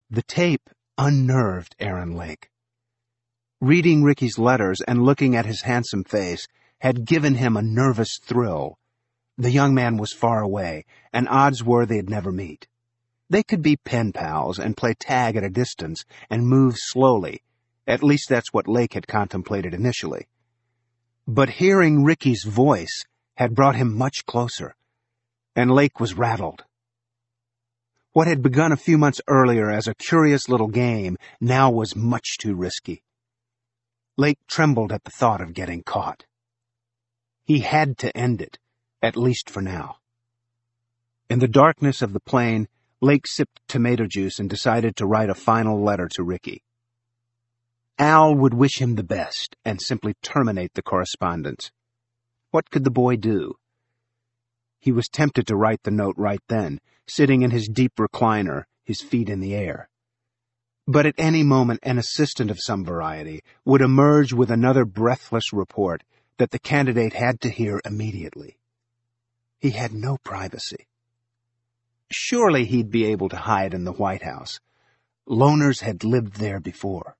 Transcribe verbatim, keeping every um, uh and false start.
The tape unnerved Aaron Lake. Reading Ricky's letters and looking at his handsome face had given him a nervous thrill. The young man was far away, and odds were they'd never meet. They could be pen pals and play tag at a distance and move slowly. At least that's what Lake had contemplated initially. But hearing Ricky's voice had brought him much closer, and Lake was rattled. What had begun a few months earlier as a curious little game now was much too risky. Lake trembled at the thought of getting caught. He had to end it, at least for now. In the darkness of the plane, Lake sipped tomato juice and decided to write a final letter to Ricky. Al would wish him the best and simply terminate the correspondence. What could the boy do? He was tempted to write the note right then, sitting in his deep recliner, his feet in the air. But at any moment an assistant of some variety would emerge with another breathless report that the candidate had to hear immediately. He had no privacy. Surely he'd be able to hide in the White House. Loners had lived there before.